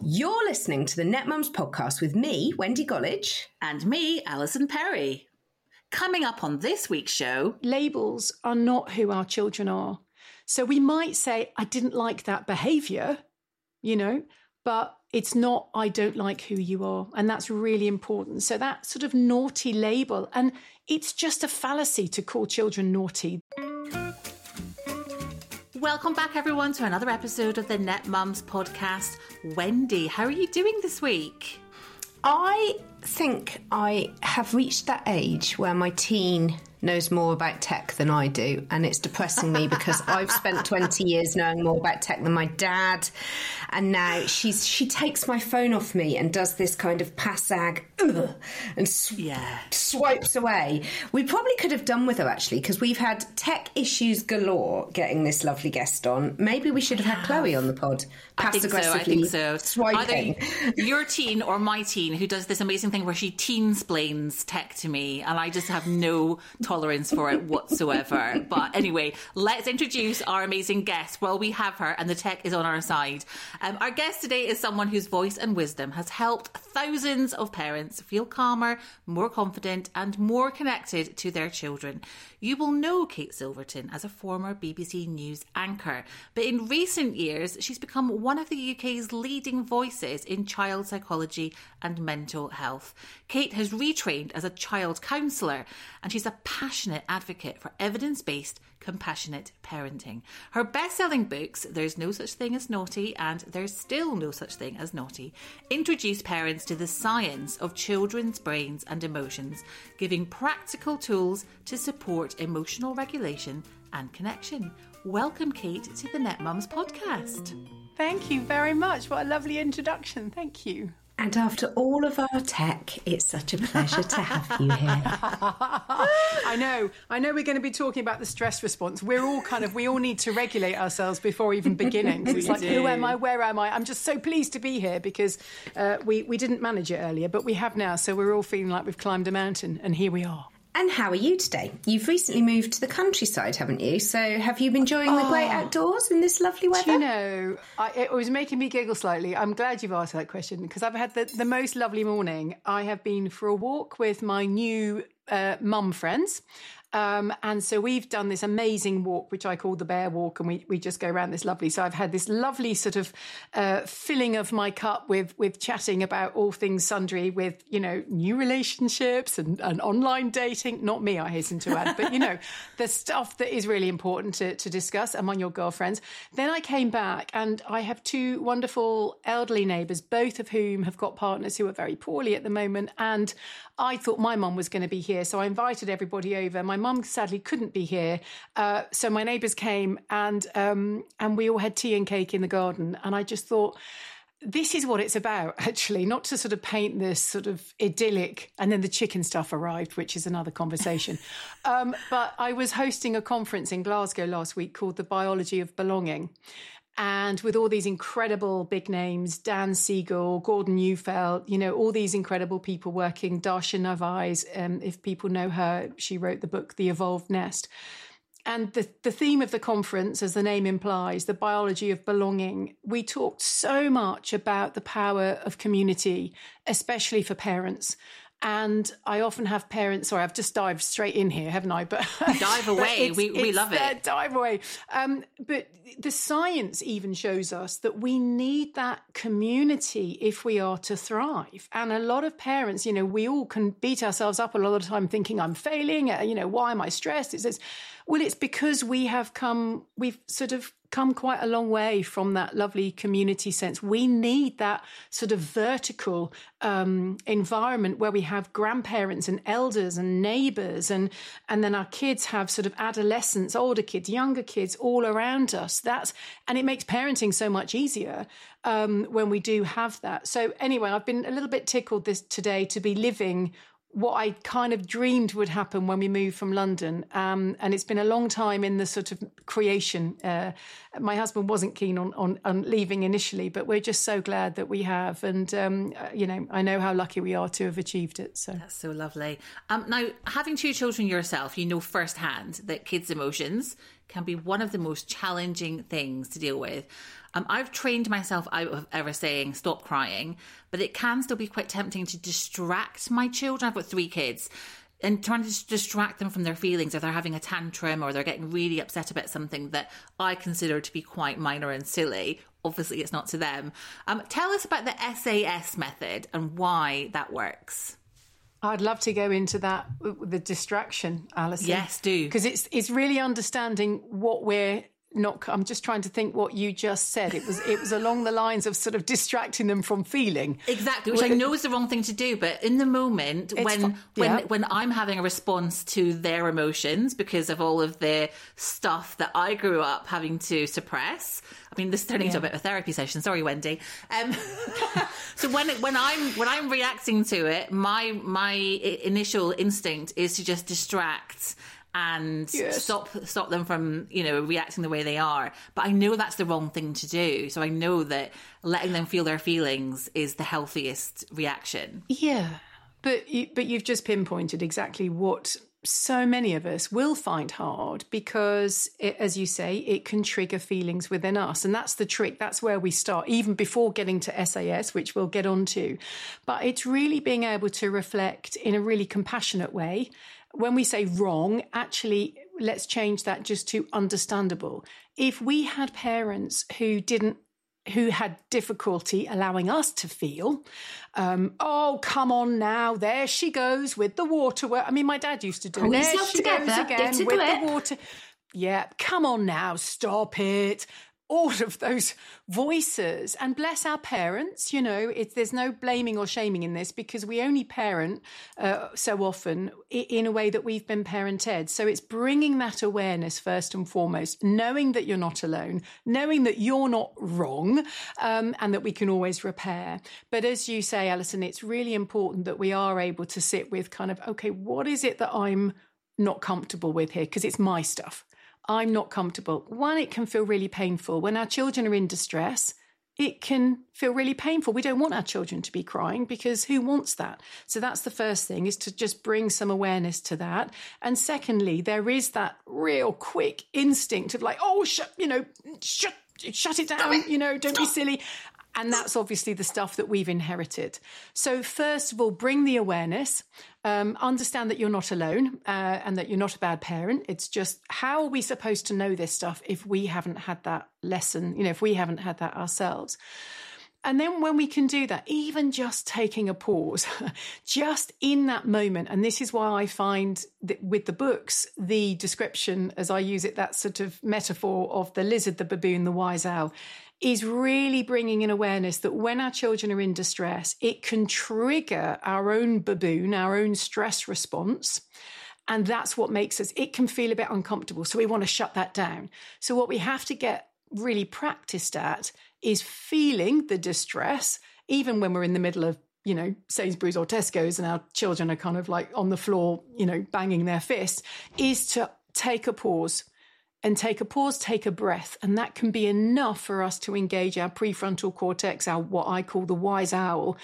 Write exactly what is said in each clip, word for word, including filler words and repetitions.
You're listening to the Net Mums podcast with me, Wendy Gollidge. And me, Alison Perry. Coming up on this week's show... Labels are not who our children are. So we might say, I didn't like that behaviour, you know, but it's not, I don't like who you are. And that's really important. So that sort of naughty label, and it's just a fallacy to call children naughty. Welcome back, everyone, to another episode of the Net Mums podcast. Wendy, how are you doing this week? I think I have reached that age where my teen knows more about tech than I do, and it's depressing me because I've spent twenty years knowing more about tech than my dad, and now she's she takes my phone off me and does this kind of passag ugh, and sw- yeah. swipes away. We probably could have done with her, actually, because we've had tech issues galore getting this lovely guest on. Maybe we should have had Chloe on the pod. I think so, I think so. Swiping. Either your teen or my teen, who does this amazing thing where she teen-splains tech to me, and I just have no tolerance for it whatsoever. But anyway, let's introduce our amazing guest while we have her and the tech is on our side. Um, our guest today is someone whose voice and wisdom has helped thousands of parents feel calmer, more confident and more connected to their children. You will know Kate Silverton as a former B B C News anchor, but in recent years she's become one of the U K's leading voices in child psychology and mental health. Kate has retrained as a child counsellor, and she's a passionate advocate for evidence-based, compassionate parenting. Her best-selling books, There's No Such Thing as Naughty and There's Still No Such Thing as Naughty, introduce parents to the science of children's brains and emotions, giving practical tools to support emotional regulation and connection. Welcome, Kate, to the Net Mums podcast. Thank you very much. What a lovely introduction. Thank you. And after all of our tech, it's such a pleasure to have you here. I know. I know we're going to be talking about the stress response. We're all kind of, we all need to regulate ourselves before even beginning. It's like, do. Who am I? Where am I? I'm just so pleased to be here because uh, we, we didn't manage it earlier, but we have now. So we're all feeling like we've climbed a mountain, and here we are. And how are you today? You've recently moved to the countryside, haven't you? So have you been enjoying the oh, great outdoors in this lovely weather? Do you know, I, it was making me giggle slightly. I'm glad you've asked that question because I've had the, the most lovely morning. I have been for a walk with my new uh, mum friends. Um, and so we've done this amazing walk, which I call the bear walk, and we, we just go around this lovely. So I've had this lovely sort of uh, filling of my cup with with chatting about all things sundry, with, you know, new relationships and, and online dating. Not me, I hasten to add, but, you know, the stuff that is really important to, to discuss among your girlfriends. Then I came back and I have two wonderful elderly neighbours, both of whom have got partners who are very poorly at the moment. And I thought my mum was going to be here, so I invited everybody over. My mum sadly couldn't be here, uh, so my neighbours came and um, and we all had tea and cake in the garden. And I just thought, this is what it's about, actually, not to sort of paint this sort of idyllic, and then the chicken stuff arrived, which is another conversation. um, but I was hosting a conference in Glasgow last week called The Biology of Belonging. And with all these incredible big names, Dan Siegel, Gordon Neufeld, you know, all these incredible people working, Darcia Narvaez, um, if people know her, she wrote the book, The Evolved Nest. And the, the theme of the conference, as the name implies, the biology of belonging, we talked so much about the power of community, especially for parents. And I often have parents, sorry, I've just dived straight in here, haven't I? But dive away. we we love it. Uh, dive away. Um, but the science even shows us that we need that community if we are to thrive. And a lot of parents, you know, we all can beat ourselves up a lot of the time thinking I'm failing. Uh, you know, why am I stressed? It's this. Well, it's because we have come, we've sort of come quite a long way from that lovely community sense. We need that sort of vertical um, environment where we have grandparents and elders and neighbours, and and then our kids have sort of adolescents, older kids, younger kids all around us. That's and it makes parenting so much easier um, when we do have that. So anyway, I've been a little bit tickled this today to be living what I kind of dreamed would happen when we moved from London. Um, and it's been a long time in the sort of creation. Uh, my husband wasn't keen on, on, on leaving initially, but we're just so glad that we have. And, um, you know, I know how lucky we are to have achieved it. So that's so lovely. Um, now, having two children yourself, you know firsthand that kids' emotions can be one of the most challenging things to deal with. Um, I've trained myself out of ever saying stop crying, but it can still be quite tempting to distract my children. I've got three kids. And trying to distract them from their feelings if they're having a tantrum or they're getting really upset about something that I consider to be quite minor and silly. Obviously, it's not to them. Um, tell us about the S A S method and why that works. I'd love to go into that, the distraction, Alison. Yes, do. Because it's it's really understanding what we're not. I'm just trying to think what you just said. It was it was along the lines of sort of distracting them from feeling. Exactly, which I know is the wrong thing to do, but in the moment when fu- yeah. when when I'm having a response to their emotions because of all of the stuff that I grew up having to suppress. I mean, this is turning Yeah. into a bit of a therapy session. Sorry, Wendy. Um, so when when I'm when I'm reacting to it, my my initial instinct is to just distract and Yes. stop stop them from, you know, reacting the way they are. But I know that's the wrong thing to do. So I know that letting them feel their feelings is the healthiest reaction. Yeah, but you, but you've just pinpointed exactly what so many of us will find hard because, it, as you say, it can trigger feelings within us. And that's the trick. That's where we start, even before getting to S A S, which we'll get onto. But it's really being able to reflect in a really compassionate way. When we say wrong, actually, let's change that just to understandable. If we had parents who didn't who had difficulty allowing us to feel, um, oh, come on now, there she goes with the water. I mean, my dad used to do it. Pull There yourself she together, goes get again into with it. the water. Yeah, come on now, stop it. All of those voices. And bless our parents, you know, it's, there's no blaming or shaming in this because we only parent uh, so often in a way that we've been parented. So it's bringing that awareness first and foremost, knowing that you're not alone, knowing that you're not wrong, um, and that we can always repair. But as you say, Alison, it's really important that we are able to sit with kind of, okay, what is it that I'm not comfortable with here? Because it's my stuff. I'm not comfortable. One, it can feel really painful. When our children are in distress, it can feel really painful. We don't want our children to be crying because who wants that? So that's the first thing, is to just bring some awareness to that. And secondly, there is that real quick instinct of like, oh, shut, you know, shut, shut it down, you know, don't be silly. And that's obviously the stuff that we've inherited. So first of all, bring the awareness, um, understand that you're not alone uh, and that you're not a bad parent. It's just, how are we supposed to know this stuff if we haven't had that lesson, you know, if we haven't had that ourselves? And then when we can do that, even just taking a pause, just in that moment. And this is why I find that with the books, the description, as I use it, that sort of metaphor of the lizard, the baboon, the wise owl, is really bringing an awareness that when our children are in distress, it can trigger our own baboon, our own stress response. And that's what makes us, it can feel a bit uncomfortable. So we want to shut that down. So what we have to get really practiced at is feeling the distress, even when we're in the middle of, you know, Sainsbury's or Tesco's and our children are kind of like on the floor, you know, banging their fists, is to take a pause. And take a pause, take a breath. And that can be enough for us to engage our prefrontal cortex, our what I call the wise owl.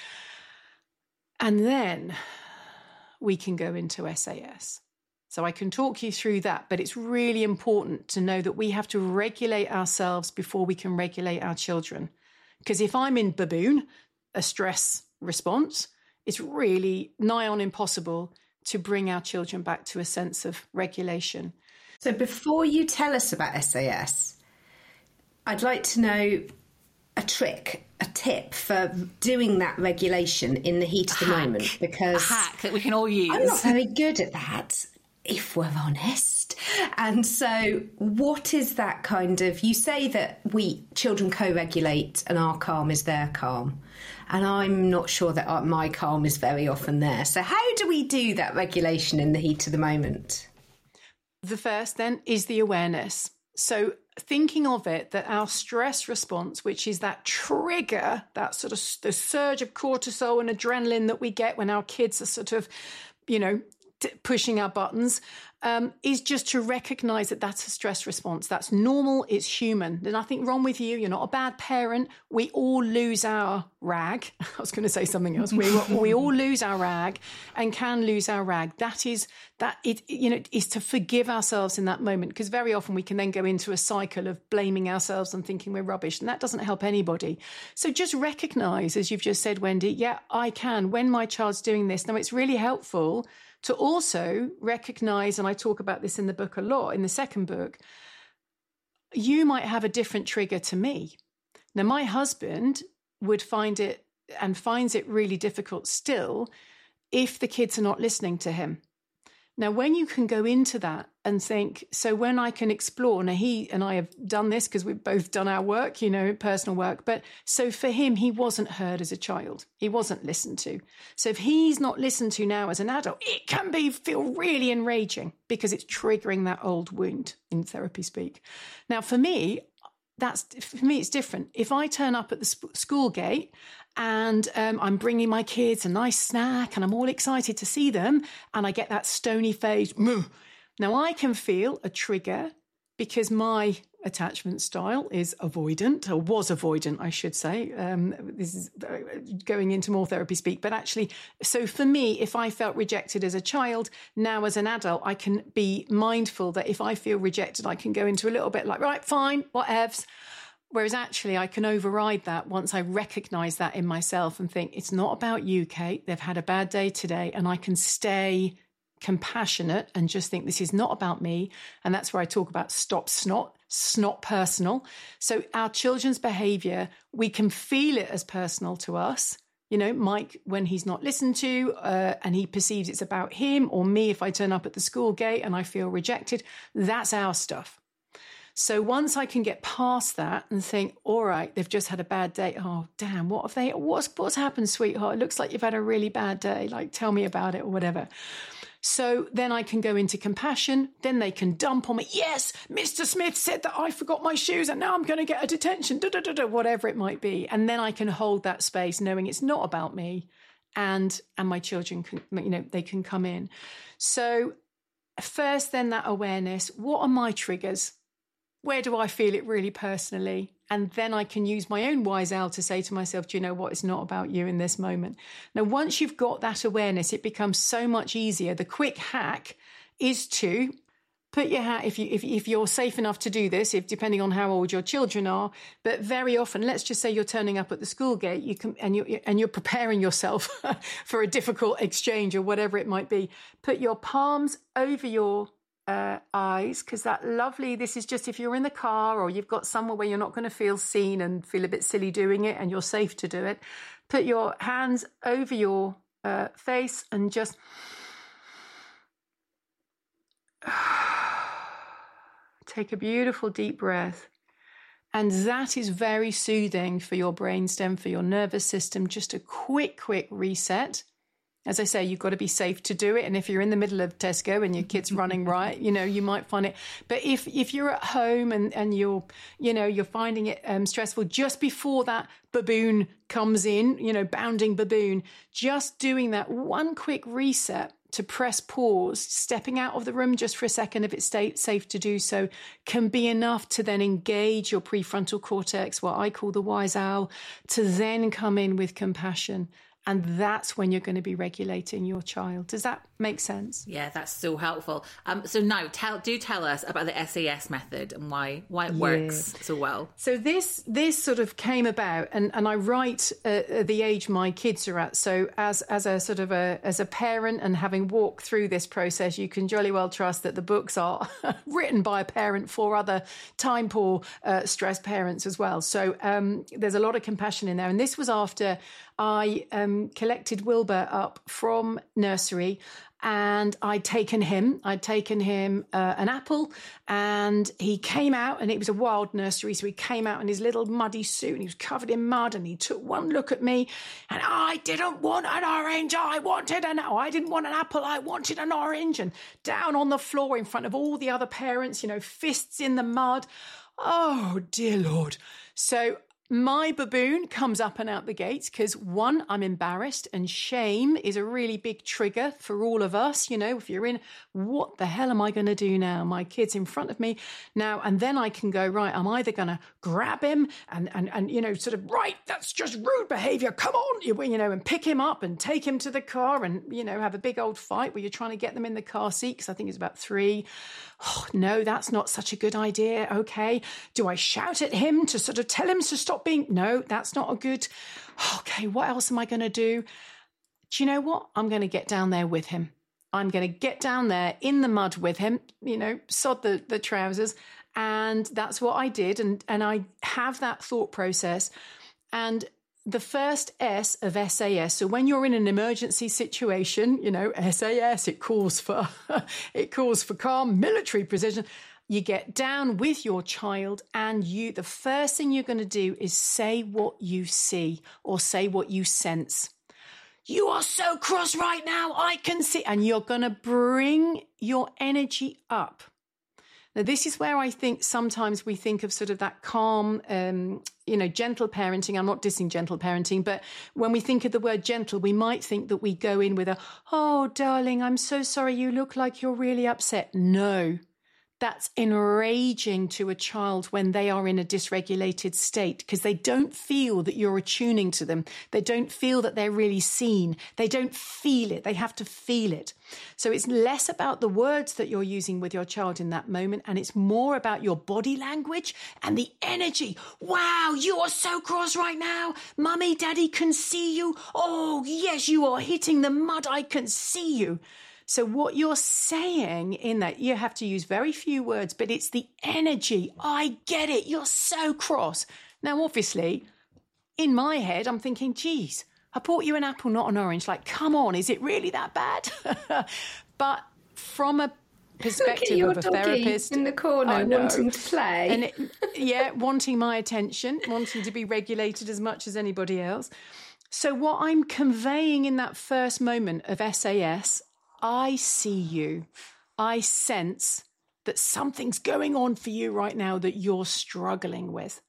And then we can go into S A S. So I can talk you through that, but it's really important to know that we have to regulate ourselves before we can regulate our children. Because if I'm in baboon, a stress response, it's really nigh on impossible to bring our children back to a sense of regulation. So before you tell us about S A S, I'd like to know a trick, a tip for doing that regulation in the heat of the Hack. moment. Because A hack that we can all use. I'm not very good at that, if we're honest. And so what is that kind of, you say that we children co-regulate and our calm is their calm. And I'm not sure that our, my calm is very often there. So how do we do that regulation in the heat of the moment? The first then is the awareness. So thinking of it that our stress response, which is that trigger, that sort of the surge of cortisol and adrenaline that we get when our kids are sort of, you know, t- pushing our buttons, um, is just to recognize that that's a stress response. That's normal. It's human. There's nothing wrong with you. You're not a bad parent. We all lose our rag. I was going to say something else. We we all lose our rag and can lose our rag. That is that it you know is to forgive ourselves in that moment, because very often we can then go into a cycle of blaming ourselves and thinking we're rubbish, and that doesn't help anybody. So just recognize, as you've just said, Wendy, yeah, I can, when my child's doing this. Now, it's really helpful to also recognize, and I talk about this in the book a lot, in the second book, you might have a different trigger to me. Now, my husband would find it and finds it really difficult still if the kids are not listening to him. Now, when you can go into that and think, so when I can explore, now he and I have done this because we've both done our work, you know, personal work. But so for him, he wasn't heard as a child. He wasn't listened to. So if he's not listened to now as an adult, it can be feel really enraging because it's triggering that old wound, in therapy speak. Now, for me, that's for me, it's different. If I turn up at the sp- school gate and um, I'm bringing my kids a nice snack and I'm all excited to see them, and I get that stony face, now I can feel a trigger because my attachment style is avoidant, or was avoidant, I should say. Um, this is going into more therapy speak, but actually, so for me, if I felt rejected as a child, now as an adult, I can be mindful that if I feel rejected, I can go into a little bit like, right, fine, whatevs. Whereas actually I can override that once I recognise that in myself and think, it's not about you, Kate. They've had a bad day today, and I can stay compassionate and just think this is not about me. And that's where I talk about stop snot, snot personal. So our children's behaviour, we can feel it as personal to us. You know, Mike, when he's not listened to uh, and he perceives it's about him, or me if I turn up at the school gate and I feel rejected, that's our stuff. So once I can get past that and think, all right, they've just had a bad day. Oh, damn, what have they, what's, what's happened, sweetheart? It looks like you've had a really bad day. Like, tell me about it or whatever. So then I can go into compassion. Then they can dump on me. Yes, Mister Smith said that I forgot my shoes and now I'm going to get a detention, da, da, da, da, whatever it might be. And then I can hold that space knowing it's not about me, and, and my children can, you know, they can come in. So first, then that awareness, what are my triggers? Where do I feel it really personally? And then I can use my own wise owl to say to myself, do you know what? It's not about you in this moment. Now, once you've got that awareness, it becomes so much easier. The quick hack is to put your hat, if, you, if, if you're safe enough to do this, if depending on how old your children are, but very often, let's just say you're turning up at the school gate, you can, and, you're, and you're preparing yourself for a difficult exchange or whatever it might be. Put your palms over your Uh, eyes, because that lovely, this is just if you're in the car or you've got somewhere where you're not going to feel seen and feel a bit silly doing it and you're safe to do it, put your hands over your uh, face and just take a beautiful deep breath. And that is very soothing for your brainstem, for your nervous system, just a quick, quick reset. As I say, you've got to be safe to do it. And if you're in the middle of Tesco and your kid's running right, you know, you might find it. But if if you're at home and, and you're, you know, you're finding it um, stressful, just before that baboon comes in, you know, bounding baboon, just doing that one quick reset to press pause, stepping out of the room just for a second, if it's safe to do so, can be enough to then engage your prefrontal cortex, what I call the wise owl, to then come in with compassion. And that's when you're going to be regulating your child. Does that make sense? Yeah, that's so helpful. Um, so now, tell do tell us about the S A S method and why why it yeah. works so well. So this this sort of came about, and, and I write uh, at the age my kids are at. So as as a sort of a as a parent and having walked through this process, you can jolly well trust that the books are written by a parent for other time poor, uh, stressed parents as well. So um, there's a lot of compassion in there, and this was after I um, collected Wilbur up from nursery, and I'd taken him, I'd taken him uh, an apple, and he came out, and it was a wild nursery. So he came out in his little muddy suit and he was covered in mud, and he took one look at me, and I didn't want an orange. I wanted an, oh, I didn't want an apple. I wanted an orange. And down on the floor in front of all the other parents, you know, fists in the mud. Oh, dear Lord. So my baboon comes up and out the gates because, one, I'm embarrassed, and shame is a really big trigger for all of us. You know, if you're in, what the hell am I going to do now? My kid's in front of me now. And then I can go, right, I'm either going to grab him and, and, and, you know, sort of, right, that's just rude behavior. Come on, you, you know, and pick him up and take him to the car and, you know, have a big old fight where you're trying to get them in the car seat because I think it's about three. Oh, no, that's not such a good idea. Okay. Do I shout at him to sort of tell him to stop being? No, that's not a good. Okay. What else am I going to do? Do you know what? I'm going to get down there with him. I'm going to get down there in the mud with him, you know, sod the, the trousers. And that's what I did. And, and I have that thought process. And the first S of S A S. So when you're in an emergency situation, you know, S A S, it calls for, it calls for calm military precision. You get down with your child and you, the first thing you're going to do is say what you see or say what you sense. You are so cross right now. I can see. And you're going to bring your energy up. Now, this is where I think sometimes we think of sort of that calm, um, you know, gentle parenting. I'm not dissing gentle parenting, but when we think of the word gentle, we might think that we go in with a, oh, darling, I'm so sorry. You look like you're really upset. No. That's enraging to a child when they are in a dysregulated state because they don't feel that you're attuning to them. They don't feel that they're really seen. They don't feel it. They have to feel it. So it's less about the words that you're using with your child in that moment, and it's more about your body language and the energy. Wow, you are so cross right now. Mummy, Daddy can see you. Oh, yes, you are hitting the mud. I can see you. So what you're saying in that, you have to use very few words, but it's the energy. I get it. You're so cross. Now, obviously, in my head, I'm thinking, geez, I bought you an apple, not an orange. Like, come on, is it really that bad? But from a perspective of a therapist in the corner wanting to play. And it, yeah, wanting my attention, wanting to be regulated as much as anybody else. So what I'm conveying in that first moment of S A S, I see you. I sense that something's going on for you right now that you're struggling with.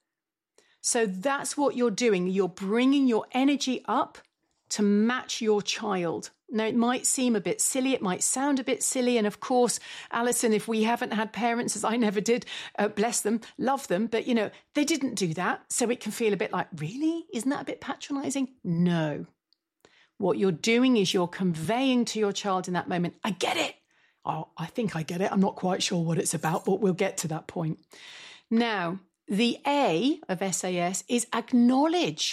So that's what you're doing. You're bringing your energy up to match your child. Now, it might seem a bit silly. It might sound a bit silly. And of course, Alison, if we haven't had parents, as I never did, uh, bless them, love them, but, you know, they didn't do that. So it can feel a bit like, really? Isn't that a bit patronizing? No. What you're doing is you're conveying to your child in that moment, I get it. Oh, I think I get it. I'm not quite sure what it's about, but we'll get to that point. Now, the A of S A S is acknowledge.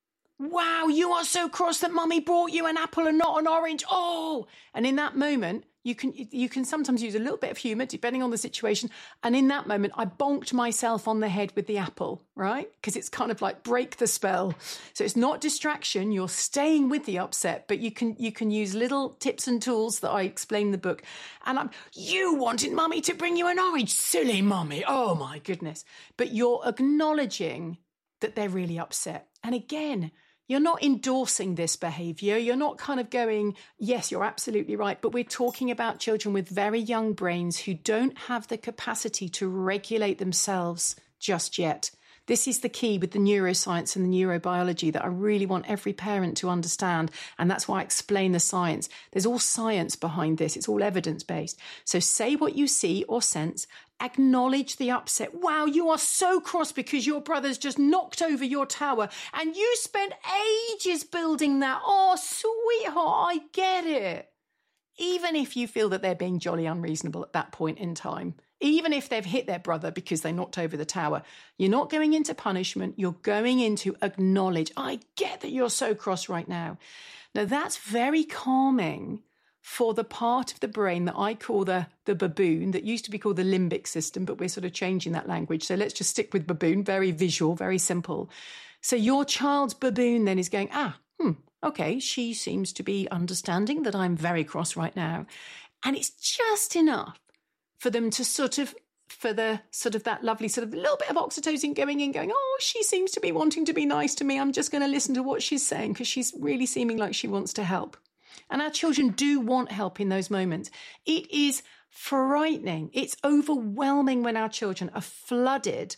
Wow, you are so cross that mummy brought you an apple and not an orange. Oh, and in that moment, you can you can sometimes use a little bit of humour depending on the situation. And in that moment, I bonked myself on the head with the apple, right? Because it's kind of like break the spell. So it's not distraction. You're staying with the upset, but you can you can use little tips and tools that I explain in the book. And I'm, you wanted mummy to bring you an orange, silly mummy. Oh my goodness. But you're acknowledging that they're really upset. And again, you're not endorsing this behaviour. You're not kind of going, yes, you're absolutely right. But we're talking about children with very young brains who don't have the capacity to regulate themselves just yet. This is the key with the neuroscience and the neurobiology that I really want every parent to understand. And that's why I explain the science. There's all science behind this. It's all evidence-based. So say what you see or sense. Acknowledge the upset. Wow, you are so cross because your brother's just knocked over your tower and you spent ages building that. Oh, sweetheart, I get it. Even if you feel that they're being jolly unreasonable at that point in time, even if they've hit their brother because they knocked over the tower, you're not going into punishment. You're going into acknowledge. I get that you're so cross right now. Now, that's very calming for the part of the brain that I call the, the baboon, that used to be called the limbic system, but we're sort of changing that language. So let's just stick with baboon, very visual, very simple. So your child's baboon then is going, ah, hmm, okay, she seems to be understanding that I'm very cross right now. And it's just enough for them to sort of, for the sort of that lovely sort of little bit of oxytocin going in, going, oh, she seems to be wanting to be nice to me. I'm just going to listen to what she's saying because she's really seeming like she wants to help. And our children do want help in those moments. It is frightening. It's overwhelming when our children are flooded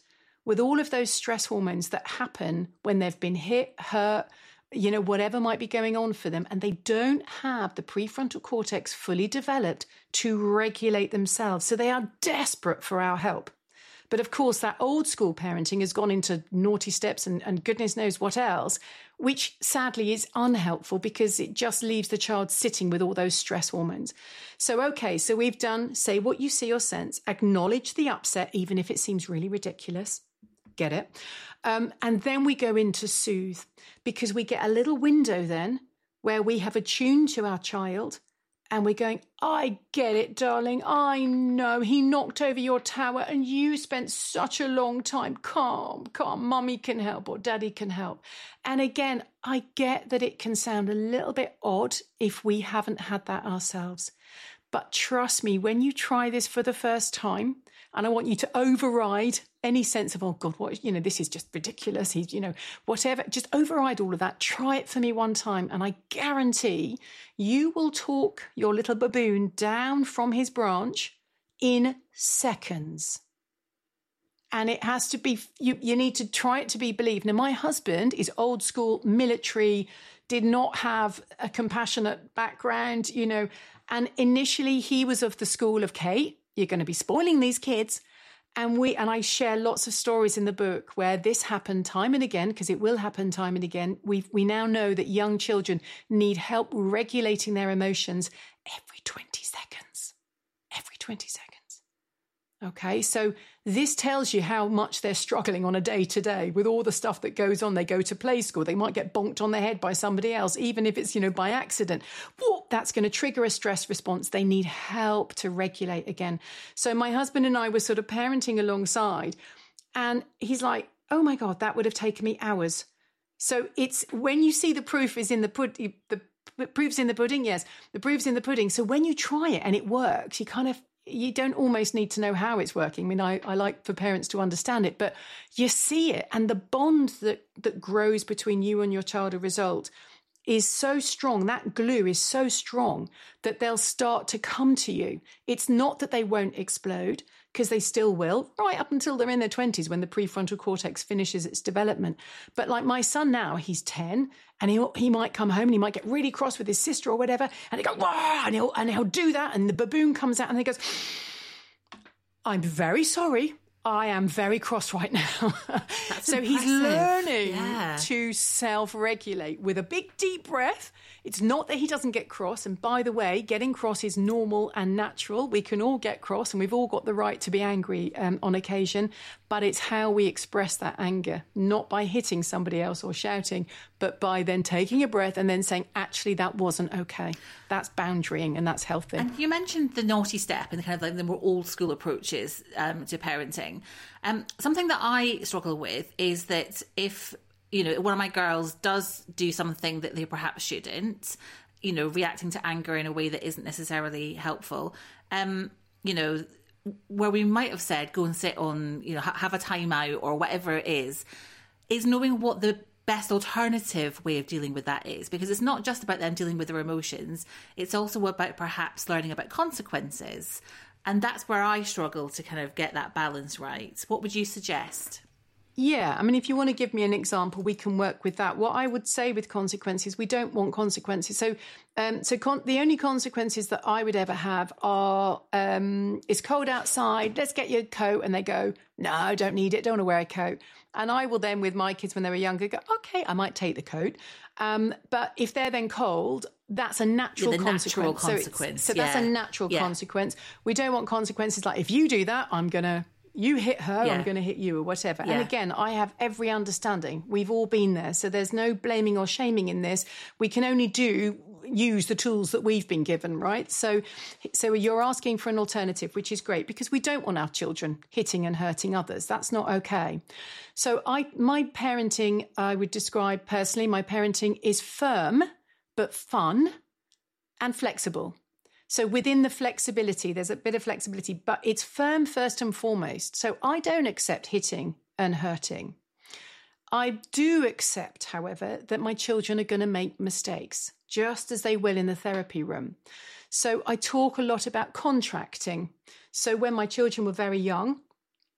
with all of those stress hormones that happen when they've been hit, hurt, you know, whatever might be going on for them, and they don't have the prefrontal cortex fully developed to regulate themselves. So they are desperate for our help. But of course, that old school parenting has gone into naughty steps and, and goodness knows what else, which sadly is unhelpful because it just leaves the child sitting with all those stress hormones. So, okay, so we've done say what you see or sense, acknowledge the upset, even if it seems really ridiculous. Get it? Um, and then we go into soothe, because we get a little window then where we have attuned to our child and we're going, I get it, darling. I know he knocked over your tower and you spent such a long time. Calm, calm. Mummy can help or daddy can help. And again, I get that it can sound a little bit odd if we haven't had that ourselves. But trust me, when you try this for the first time, and I want you to override any sense of, oh God, what, you know, this is just ridiculous. He's, you know, whatever, just override all of that. Try it for me one time. And I guarantee you will talk your little baboon down from his branch in seconds. And it has to be, you, you need to try it to be believed. Now, my husband is old school military, did not have a compassionate background, you know, and initially he was of the school of Kate, you're going to be spoiling these kids. And we and I share lots of stories in the book where this happened time and again, because it will happen time and again. We we now know that young children need help regulating their emotions every twenty seconds. Every twenty seconds. Okay, so this tells you how much they're struggling on a day to day with all the stuff that goes on. They go to play school. They might get bonked on the head by somebody else, even if it's, you know, by accident. Whoop, that's going to trigger a stress response. They need help to regulate again. So my husband and I were sort of parenting alongside, and he's like, oh my God, that would have taken me hours. So it's when you see the proof is in the pudding, the proof's in the pudding. Yes, the proof's in the pudding. So when you try it and it works, you kind of, you don't almost need to know how it's working. I mean, I, I like for parents to understand it, but you see it, and the bond that, that grows between you and your child as a result is so strong. That glue is so strong that they'll start to come to you. It's not that they won't explode, because they still will, right up until they're in their twenties when the prefrontal cortex finishes its development. But like my son now, he's ten, and he he might come home and he might get really cross with his sister or whatever, and he go, wah, and he'll, and he'll do that, and the baboon comes out and he goes, I'm very sorry. I am very cross right now. So he's learning yeah. to self-regulate with a big deep breath. It's not that he doesn't get cross. And by the way, getting cross is normal and natural. We can all get cross and we've all got the right to be angry um, on occasion. But it's how we express that anger, not by hitting somebody else or shouting, but by then taking a breath and then saying, actually, that wasn't okay. That's boundarying and that's healthy. And you mentioned the naughty step and kind of like the more old school approaches um, to parenting. Um, something that I struggle with is that if, you know, one of my girls does do something that they perhaps shouldn't, you know, reacting to anger in a way that isn't necessarily helpful, um, you know, where we might have said, go and sit on, you know, ha- have a timeout or whatever it is, is knowing what the best alternative way of dealing with that is. Because it's not just about them dealing with their emotions. It's also about perhaps learning about consequences. And that's where I struggle to kind of get that balance right. What would you suggest? Yeah, I mean, if you want to give me an example, we can work with that. What I would say with consequences, we don't want consequences. So um, so con- the only consequences that I would ever have are, um, it's cold outside, let's get you a coat. And they go, no, I don't need it, don't want to wear a coat. And I will then, with my kids when they were younger, go, okay, I might take the coat. Um, but if they're then cold, that's a natural yeah, consequence. Natural consequence. So, so yeah. that's a natural yeah. consequence. We don't want consequences like, if you do that, I'm going to... You hit her, yeah. I'm going to hit you or whatever. Yeah. And again, I have every understanding. We've all been there. So there's no blaming or shaming in this. We can only do use the tools that we've been given, right? So so you're asking for an alternative, which is great because we don't want our children hitting and hurting others. That's not okay. So I my parenting, I would describe personally, my parenting is firm but fun and flexible. So within the flexibility, there's a bit of flexibility, but it's firm first and foremost. So I don't accept hitting and hurting. I do accept, however, that my children are going to make mistakes, just as they will in the therapy room. So I talk a lot about contracting. So when my children were very young,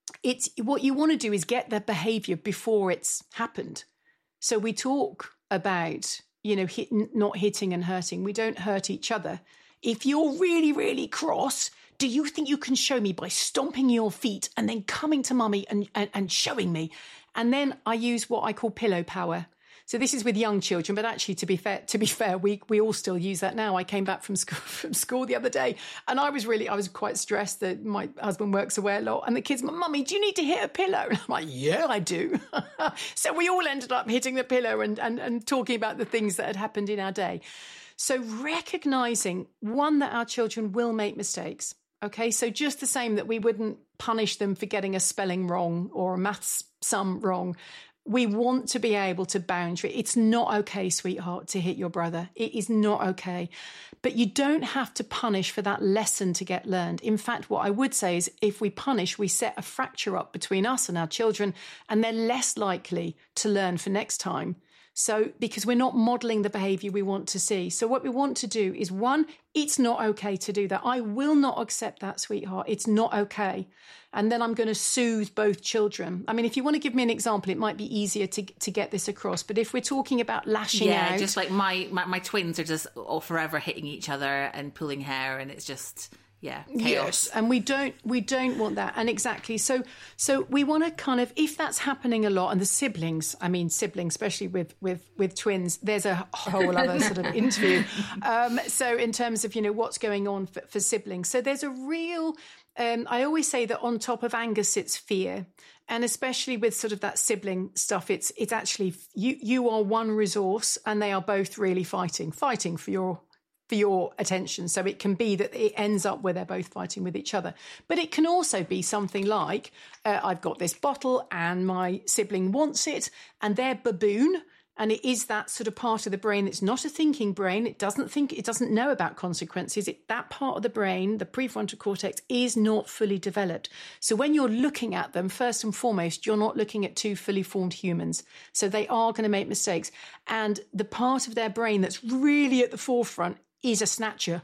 it's what you want to do is get the behavior before it's happened. So we talk about, you know, hit, not hitting and hurting. We don't hurt each other. If you're really, really cross, do you think you can show me by stomping your feet and then coming to mummy and, and, and showing me? And then I use what I call pillow power. So this is with young children, but actually, to be fair, to be fair, we we all still use that now. I came back from school from school the other day, and I was really, I was quite stressed that my husband works away a lot, and the kids, "Mummy, do you need to hit a pillow?" And I'm like, "Yeah, I do." So we all ended up hitting the pillow and and and talking about the things that had happened in our day. So recognizing, one, that our children will make mistakes. Okay, so just the same that we wouldn't punish them for getting a spelling wrong or a maths sum wrong. We want to be able to boundary. It's not okay, sweetheart, to hit your brother. It is not okay. But you don't have to punish for that lesson to get learned. In fact, what I would say is if we punish, we set a fracture up between us and our children, and they're less likely to learn for next time. So because we're not modeling the behavior we want to see. So what we want to do is, one, it's not okay to do that. I will not accept that, sweetheart. It's not okay. And then I'm going to soothe both children. I mean, if you want to give me an example, it might be easier to to get this across. But if we're talking about lashing yeah, out... Yeah, just like my, my, my twins are just all forever hitting each other and pulling hair, and it's just... Yeah, chaos. Yes, and we don't we don't want that. And exactly, so so we want to kind of, if that's happening a lot, and the siblings, I mean siblings, especially with with with twins, there's a whole other sort of interview. Um, so in terms of, you know, what's going on for, for siblings, so there's a real. Um, I always say that on top of anger sits fear, and especially with sort of that sibling stuff, it's it's actually you you are one resource, and they are both really fighting fighting for your. for your attention. So it can be that it ends up where they're both fighting with each other. But it can also be something like, uh, I've got this bottle and my sibling wants it, and they're baboon. And it is that sort of part of the brain that's not a thinking brain. It doesn't think, it doesn't know about consequences. It, that part of the brain, the prefrontal cortex, is not fully developed. So when you're looking at them, first and foremost, you're not looking at two fully formed humans. So they are going to make mistakes. And the part of their brain that's really at the forefront is a snatcher,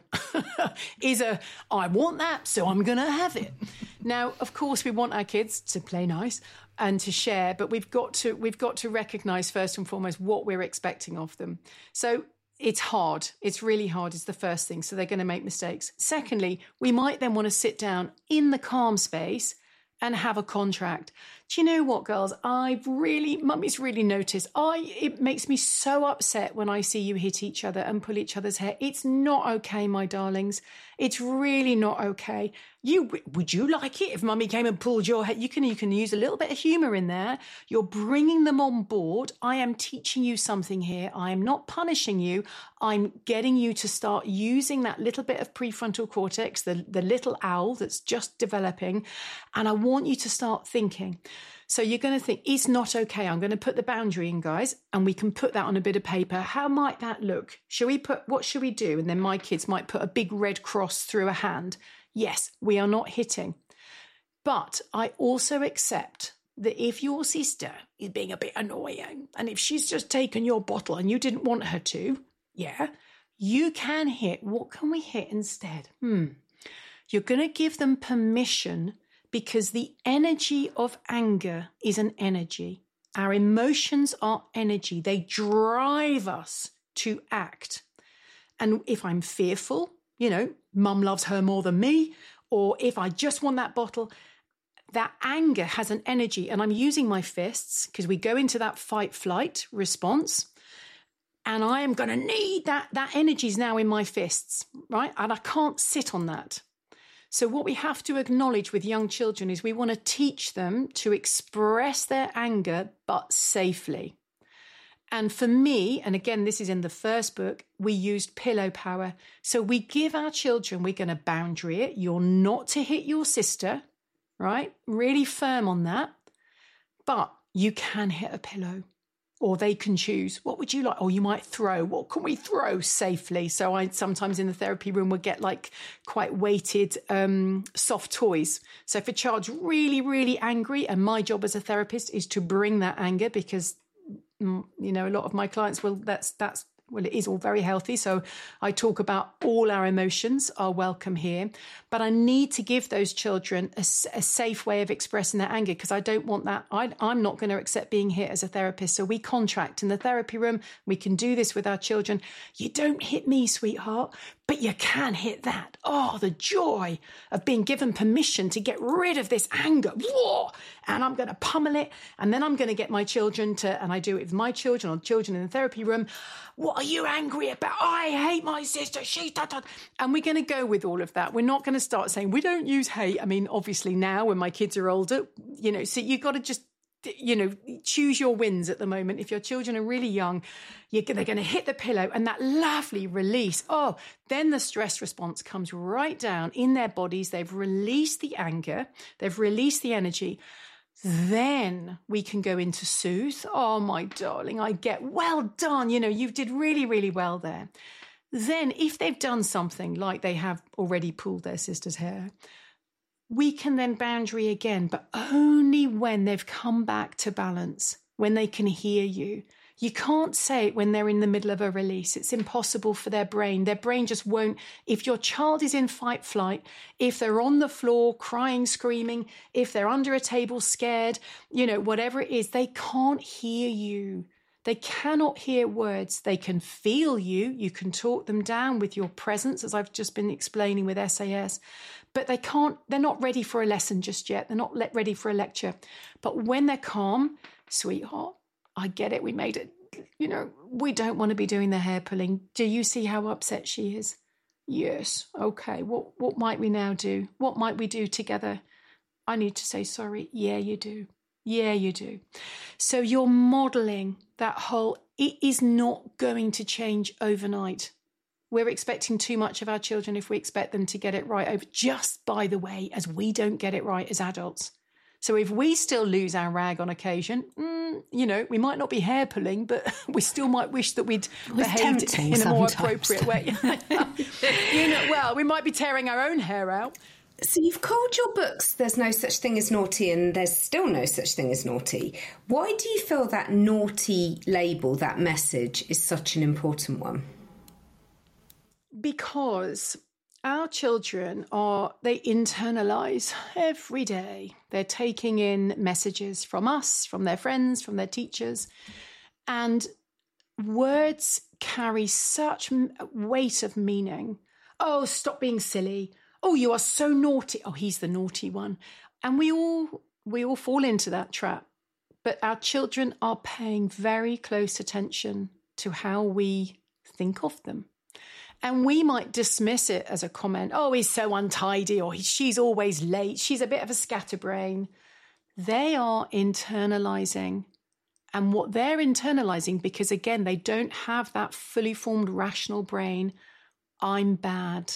is a, I want that, so I'm going to have it. Now, of course, we want our kids to play nice and to share, but we've got to we've got to recognise first and foremost what we're expecting of them. So it's hard. It's really hard is the first thing. So they're going to make mistakes. Secondly, we might then want to sit down in the calm space and have a contract. Do you know what, girls? I've really, mummy's really noticed. I it makes me so upset when I see you hit each other and pull each other's hair. It's not okay, my darlings. It's really not okay. You would you like it if mummy came and pulled your hair? You can you can use a little bit of humour in there. You're bringing them on board. I am teaching you something here. I am not punishing you. I'm getting you to start using that little bit of prefrontal cortex, the, the little owl that's just developing. And I want you to start thinking. So you're going to think, it's not okay. I'm going to put the boundary in, guys, and we can put that on a bit of paper. How might that look? Shall we put, what should we do? And then my kids might put a big red cross through a hand. Yes, we are not hitting. But I also accept that if your sister is being a bit annoying, and if she's just taken your bottle and you didn't want her to, yeah, you can hit. What can we hit instead? Hmm. You're going to give them permission, because the energy of anger is an energy. Our emotions are energy. They drive us to act. And if I'm fearful, you know, mum loves her more than me, or if I just want that bottle, that anger has an energy. And I'm using my fists because we go into that fight flight response. And I am going to need that. That energy is now in my fists, right? And I can't sit on that. So what we have to acknowledge with young children is we want to teach them to express their anger, but safely. And for me, and again, this is in the first book, we used pillow power. So we give our children, we're going to boundary it. You're not to hit your sister, right? Really firm on that. But you can hit a pillow. Or they can choose, what would you like? Or you might throw, what can we throw safely? So I sometimes in the therapy room would get like quite weighted um, soft toys. So if a child's really, really angry, and my job as a therapist is to bring that anger, because, you know, a lot of my clients will, that's, that's well, it is all very healthy. So I talk about all our emotions are welcome here, but I need to give those children a, a safe way of expressing their anger, because I don't want that. I, I'm not going to accept being hit as a therapist. So we contract in the therapy room. We can do this with our children. You don't hit me, sweetheart, but you can hit that. Oh, the joy of being given permission to get rid of this anger. Whoa! And I'm going to pummel it. And then I'm going to get my children to, and I do it with my children or children in the therapy room. What are you angry about? I hate my sister. She's da, da. And we're going to go with all of that. We're not going to start saying we don't use hate. I mean, obviously now when my kids are older, you know, so you got to just, you know, choose your wins at the moment. If your children are really young, you're, they're going to hit the pillow and that lovely release. Oh, then the stress response comes right down in their bodies. They've released the anger. They've released the energy. Then we can go into soothe. Oh, my darling, I get well done. You know, you did really, really well there. Then if they've done something like they have already pulled their sister's hair, we can then boundary again, but only when they've come back to balance, when they can hear you. You can't say it when they're in the middle of a release. It's impossible for their brain. Their brain just won't. If your child is in fight, flight, if they're on the floor crying, screaming, if they're under a table scared, you know, whatever it is, they can't hear you. They cannot hear words. They can feel you. You can talk them down with your presence, as I've just been explaining with S A S. But they can't, they're not ready for a lesson just yet. They're not ready for a lecture. But when they're calm, sweetheart, I get it. We made it. You know, we don't want to be doing the hair pulling. Do you see how upset she is? Yes. Okay. What, what might we now do? What might we do together? I need to say sorry. Yeah, you do. Yeah, you do. So you're modeling that whole, it is not going to change overnight. We're expecting too much of our children if we expect them to get it right over, just by the way, as we don't get it right as adults. So if we still lose our rag on occasion, mm, you know, we might not be hair pulling, but we still might wish that we'd behaved in a more appropriate way. You know, well, we might be tearing our own hair out. So you've called your books There's No Such Thing as Naughty and There's Still No Such Thing as Naughty. Why do you feel that naughty label, that message, is such an important one? Because our children are, they internalize every day. They're taking in messages from us, from their friends, from their teachers. And words carry such weight of meaning. Oh, stop being silly. Oh, you are so naughty. Oh, he's the naughty one. And we all, we all fall into that trap. But our children are paying very close attention to how we think of them. And we might dismiss it as a comment. Oh, he's so untidy, or she's always late. She's a bit of a scatterbrain. They are internalizing. And what they're internalizing, because again, they don't have that fully formed rational brain. I'm bad.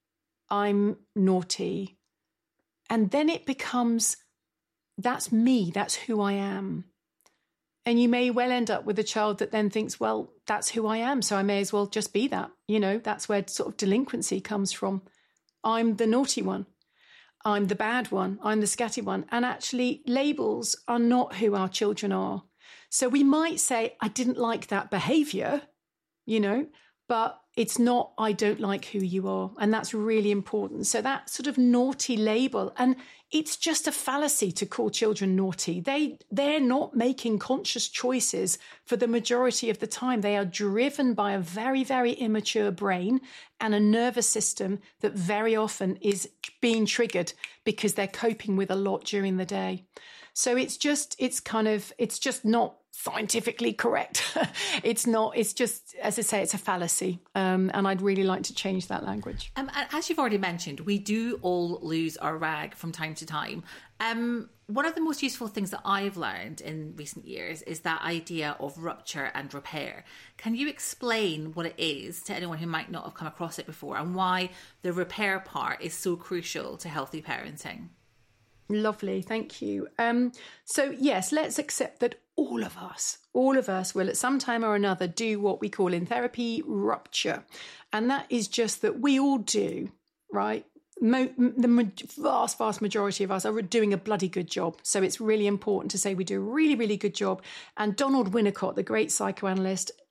I'm naughty. And then it becomes, that's me. That's who I am. And you may well end up with a child that then thinks, well, that's who I am, so I may as well just be that. You know, that's where sort of delinquency comes from. I'm the naughty one. I'm the bad one. I'm the scatty one. And actually, labels are not who our children are. So we might say, I didn't like that behavior, you know, but it's not, I don't like who you are. And that's really important. So that sort of naughty label, and it's just a fallacy to call children naughty. They, they're not making conscious choices for the majority of the time. They are driven by a very, very immature brain and a nervous system that very often is being triggered because they're coping with a lot during the day. So it's just, it's kind of, it's just not scientifically correct. It's not, it's just, as I say, it's a fallacy. Um, and I'd really like to change that language. Um, as you've already mentioned, we do all lose our rag from time to time. Um, one of the most useful things that I've learned in recent years is that idea of rupture and repair. Can you explain what it is to anyone who might not have come across it before, and why the repair part is so crucial to healthy parenting? Lovely, thank you. Um, so yes, let's accept that all of us, all of us will at some time or another do what we call in therapy rupture. And that is just that we all do, right? Mo- the vast, vast majority of us are doing a bloody good job. So it's really important to say we do a really, really good job. And Donald Winnicott, the great psychoanalyst,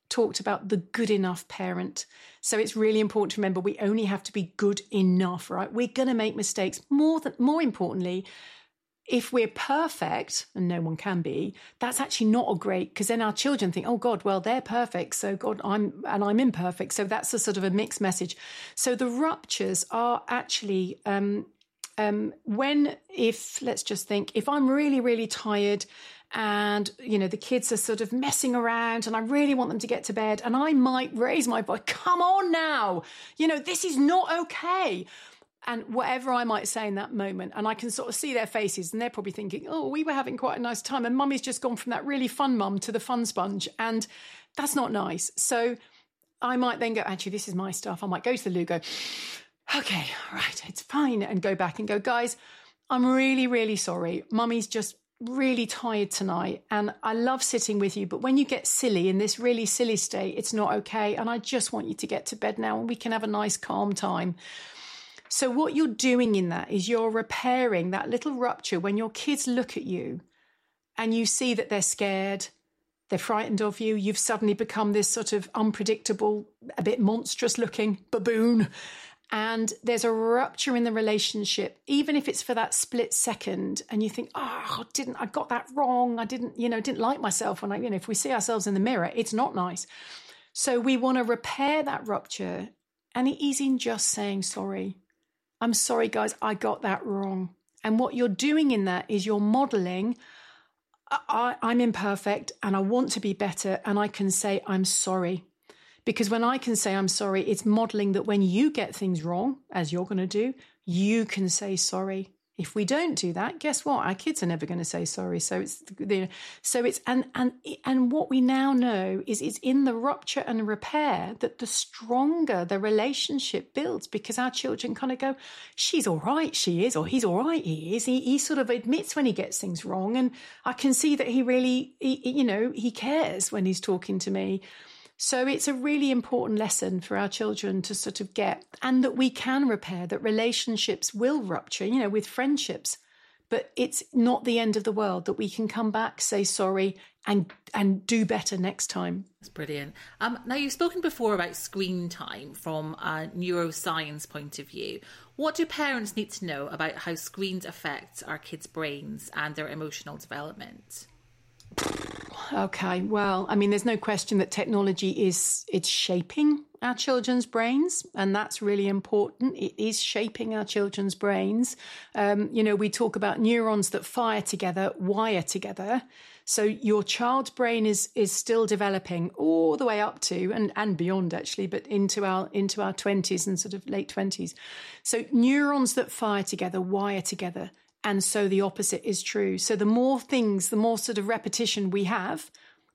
talked about the good enough parent. So it's really important to remember we only have to be good enough, right? We're going to make mistakes. More than, more importantly, if we're perfect, and no one can be, that's actually not a great, because then our children think, oh God, well, they're perfect. So God, I'm, and I'm imperfect. So that's a sort of a mixed message. So the ruptures are actually, um, um, when, if, let's just think, if I'm really, really tired and, you know, the kids are sort of messing around and I really want them to get to bed, and I might raise my voice, come on now, you know, this is not okay. And whatever I might say in that moment, and I can sort of see their faces and they're probably thinking, oh, we were having quite a nice time. And mummy's just gone from that really fun mum to the fun sponge. And that's not nice. So I might then go, actually, this is my stuff. I might go to the loo, go, okay, right, it's fine. And go back and go, guys, I'm really, really sorry. Mummy's just really tired tonight. And I love sitting with you. But when you get silly in this really silly state, it's not okay. And I just want you to get to bed now and we can have a nice, calm time. So what you're doing in that is you're repairing that little rupture when your kids look at you and you see that they're scared, they're frightened of you. You've suddenly become this sort of unpredictable, a bit monstrous looking baboon. And there's a rupture in the relationship, even if it's for that split second. And you think, oh, didn't I got that wrong? I didn't, you know, didn't like myself when I, you know, if we see ourselves in the mirror, it's not nice. So we want to repair that rupture. And it is in just saying sorry. I'm sorry, guys, I got that wrong. And what you're doing in that is you're modeling, I, I'm imperfect and I want to be better. And I can say, I'm sorry. Because when I can say I'm sorry, it's modeling that when you get things wrong, as you're going to do, you can say sorry. If we don't do that, guess what? Our kids are never going to say sorry. So it's, the, so it's, and, and, and what we now know is it's in the rupture and repair that the stronger the relationship builds, because our children kind of go, she's all right, she is, or he's all right, he is. He, he sort of admits when he gets things wrong. And I can see that he really, he, you know, he cares when he's talking to me. So it's a really important lesson for our children to sort of get, and that we can repair, that relationships will rupture, you know, with friendships, but it's not the end of the world, that we can come back, say sorry, and and do better next time. That's brilliant. Um, now, you've spoken before about screen time from a neuroscience point of view. What do parents need to know about how screens affect our kids' brains and their emotional development? Okay, well, I mean, there's no question that technology is, it's shaping our children's brains, and that's really important. It is shaping our children's brains. Um, you know, we talk about neurons that fire together, wire together. So your child's brain is is still developing all the way up to, and, and beyond actually, but into our into our twenties and sort of late twenties. So neurons that fire together, wire together. And so the opposite is true. So the more things, the more sort of repetition we have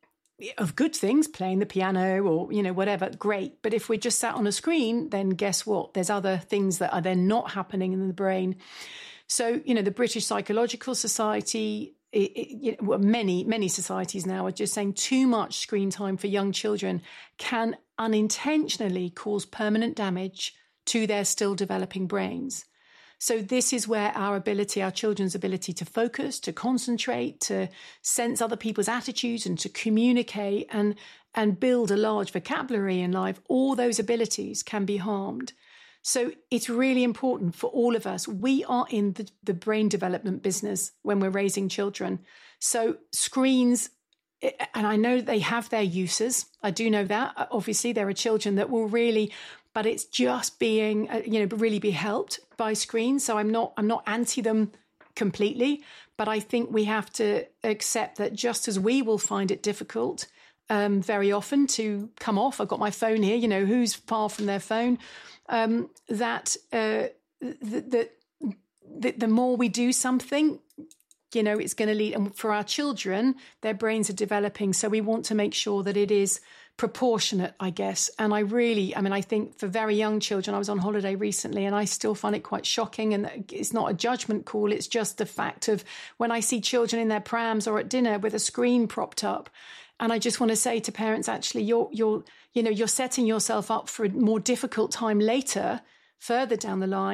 of good things, playing the piano or, you know, whatever, great. But if we're just sat on a screen, then guess what? There's other things that are then not happening in the brain. So, you know, the British Psychological Society, it, it, you know, well, many, many societies now are just saying too much screen time for young children can unintentionally cause permanent damage to their still developing brains. So this is where our ability, our children's ability to focus, to concentrate, to sense other people's attitudes and to communicate and, and build a large vocabulary in life, all those abilities can be harmed. So it's really important for all of us. We are in the, the brain development business when we're raising children. So screens, and I know they have their uses. I do know that. Obviously, there are children that will really... But it's just being, you know, really be helped by screens. So I'm not, I'm not anti them completely, but I think we have to accept that just as we will find it difficult um, very often to come off. I've got my phone here. You know, who's far from their phone? Um, that uh, that the, the more we do something, you know, it's going to lead. And for our children, their brains are developing, so we want to make sure that it is proportionate, I guess. And I really, I mean, I think for very young children, I was on holiday recently and I still find it quite shocking. And it's not a judgment call. It's just the fact of when I see children in their prams or at dinner with a screen propped up. And I just want to say to parents, actually, you're, you're, you know, you're setting yourself up for a more difficult time later, further down the line,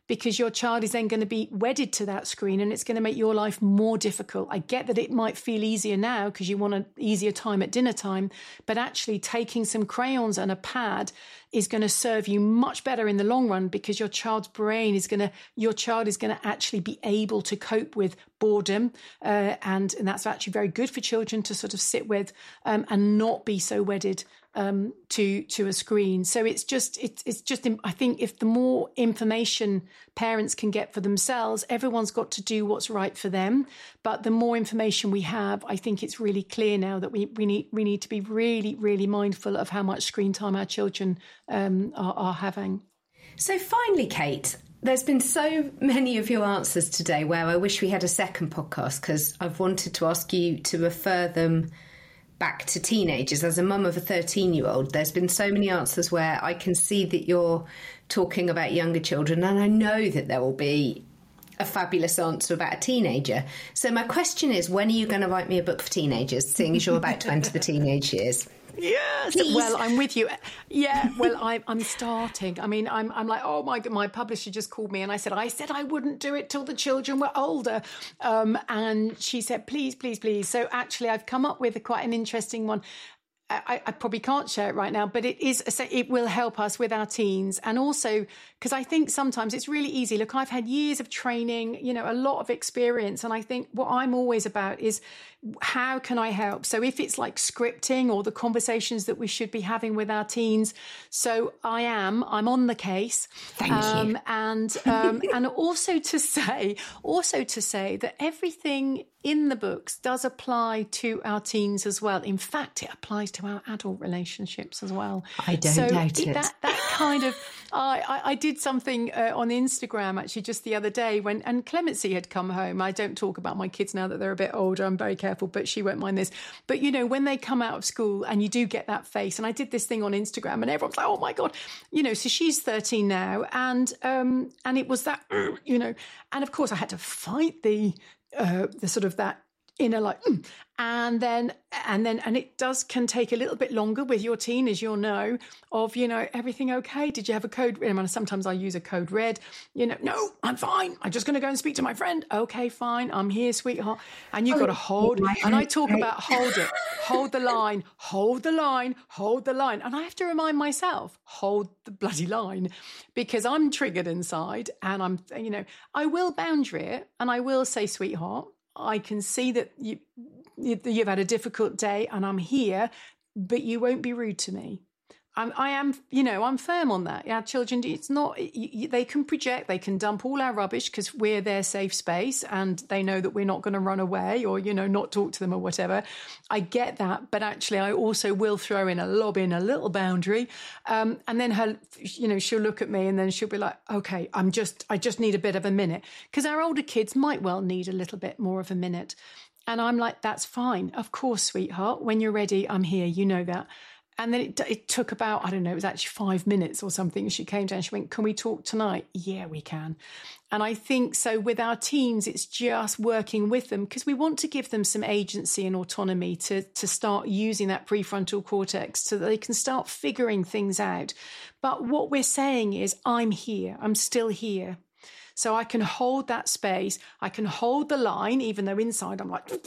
because your child is then going to be wedded to that screen and it's going to make your life more difficult. I get that it might feel easier now because you want an easier time at dinner time, but actually taking some crayons and a pad is going to serve you much better in the long run, because your child's brain is going to, your child is going to actually be able to cope with boredom. Uh, and, and that's actually very good for children to sort of sit with um, and not be so wedded um, to to a screen. So it's just, it's, it's just, I think if the more information parents can get for themselves, everyone's got to do what's right for them. But the more information we have, I think it's really clear now that we, we need we need to be really, really mindful of how much screen time our children um, are, are having. So finally, Kate, there's been so many of your answers today where I wish we had a second podcast, because I've wanted to ask you to refer them back to teenagers. As a mum of a thirteen-year-old, there's been so many answers where I can see that you're talking about younger children, and I know that there will be a fabulous answer about a teenager. So my question is, when are you going to write me a book for teenagers, seeing as you're about to enter the teenage years? Yes. Please. Well, I'm with you. Yeah. Well, I, I'm starting. I mean, I'm I'm like, oh my God, my publisher just called me and I said, I said I wouldn't do it till the children were older. Um, and she said, please, please, please. So actually, I've come up with a, quite an interesting one. I, I probably can't share it right now, but it is, it will help us with our teens. And also, because I think sometimes it's really easy. Look, I've had years of training, you know, a lot of experience. And I think what I'm always about is, how can I help? So if it's like scripting or the conversations that we should be having with our teens. So I am, I'm on the case. Thank um, you. And, um, and also to say, also to say that everything in the books does apply to our teens as well. In fact, it applies to our adult relationships as well. I don't so doubt it. That, that kind of, I, I, I did something uh, on Instagram actually just the other day when, and Clemency had come home. I don't talk about my kids now that they're a bit older. I'm very careful, but she won't mind this. But, you know, when they come out of school and you do get that face, and I did this thing on Instagram and everyone's like, oh my God, you know, so she's thirteen now. And, um, and it was that, you know, and of course I had to fight the, Uh, the sort of that inner like, mm. and then, and then, and it does can take a little bit longer with your teen, as you'll know, of, you know, everything okay? Did you have a code? I mean, sometimes I use a code red, you know, no, I'm fine. I'm just going to go and speak to my friend. Okay, fine. I'm here, sweetheart. And you've got to hold, and I talk about hold it, hold the line, hold the line, hold the line. And I have to remind myself, hold the bloody line, because I'm triggered inside and I'm, you know, I will boundary it and I will say, sweetheart, I can see that you, you, you've had a difficult day and I'm here, but you won't be rude to me. I'm, I am, you know, I'm firm on that. Our children, it's not, you, they can project, they can dump all our rubbish because we're their safe space and they know that we're not going to run away or, you know, not talk to them or whatever. I get that. But actually, I also will throw in a lob in a little boundary. Um, and then her, you know, she'll look at me and then she'll be like, okay, I'm just, I just need a bit of a minute. Because our older kids might well need a little bit more of a minute. And I'm like, that's fine. Of course, sweetheart, when you're ready, I'm here. You know that. And then it, it took about, I don't know, it was actually five minutes or something. She came down, she went, can we talk tonight? Yeah, we can. And I think so with our teens, it's just working with them because we want to give them some agency and autonomy to, to start using that prefrontal cortex so that they can start figuring things out. But what we're saying is, I'm here, I'm still here. So I can hold that space. I can hold the line, even though inside I'm like,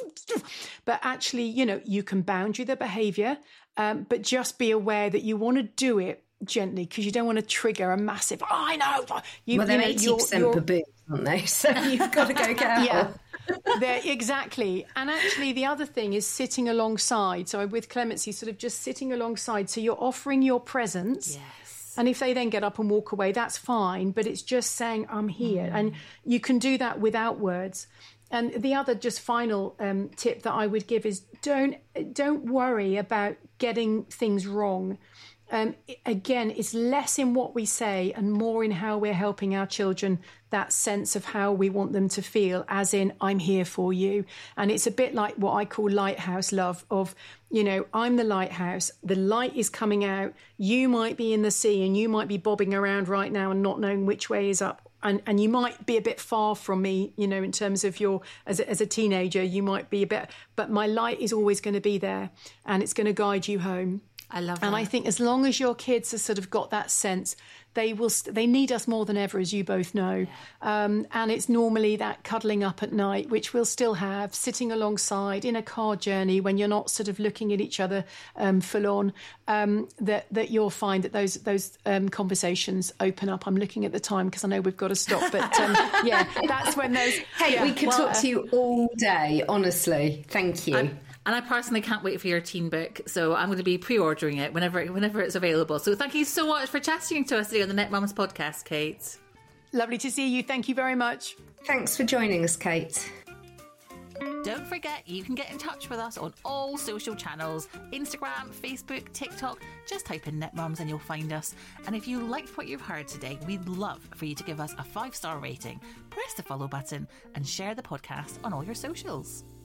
but actually, you know, you can boundary the behavior, um, but just be aware that you want to do it gently because you don't want to trigger a massive, oh, I know. You, well, they're you know, eighty percent you're, baboons, aren't they? So you've got to go careful. Yeah. There, exactly. And actually the other thing is sitting alongside. So with Clemency, sort of just sitting alongside. So you're offering your presence. Yes. And if they then get up and walk away, that's fine. But it's just saying, I'm here. Mm. And you can do that without words. And the other just final um, tip that I would give is don't don't worry about getting things wrong. Um, again, it's less in what we say and more in how we're helping our children, that sense of how we want them to feel, as in, I'm here for you. And it's a bit like what I call lighthouse love of, you know, I'm the lighthouse. The light is coming out. You might be in the sea and you might be bobbing around right now and not knowing which way is up. And and you might be a bit far from me, you know, in terms of your, as a, as a teenager, you might be a bit, but my light is always going to be there and it's going to guide you home. I love and that. I think as long as your kids have sort of got that sense, they will. St- they need us more than ever, as you both know. Yeah. Um, and it's normally that cuddling up at night, which we'll still have, sitting alongside in a car journey when you're not sort of looking at each other um, full on. Um, that that you'll find that those those um, conversations open up. I'm looking at the time because I know we've got to stop, but um, yeah, that's when those. Hey, yeah, we could well, talk to you all day. Honestly, thank you. I'm- And I personally can't wait for your teen book, so I'm going to be pre-ordering it whenever whenever it's available. So thank you so much for chatting to us today on the Net Mums podcast, Kate. Lovely to see you. Thank you very much. Thanks for joining us, Kate. Don't forget, you can get in touch with us on all social channels, Instagram, Facebook, TikTok. Just type in Net Mums and you'll find us. And if you liked what you've heard today, we'd love for you to give us a five-star rating, press the follow button and share the podcast on all your socials.